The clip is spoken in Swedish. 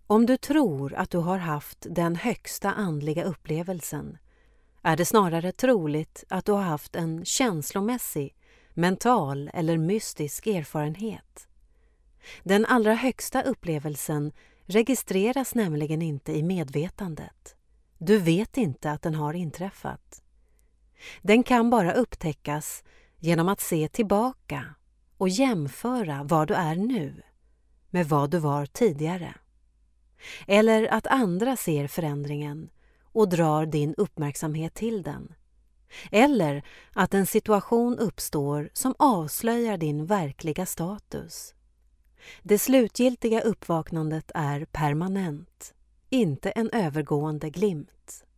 Om du tror att du har haft den högsta andliga upplevelsen är det snarare troligt att du har haft en känslomässig, mental eller mystisk erfarenhet. Den allra högsta upplevelsen registreras nämligen inte i medvetandet. Du vet inte att den har inträffat. Den kan bara upptäckas genom att se tillbaka och jämföra vad du är nu med vad du var tidigare. Eller att andra ser förändringen och drar din uppmärksamhet till den. Eller att en situation uppstår som avslöjar din verkliga status. Det slutgiltiga uppvaknandet är permanent, inte en övergående glimt.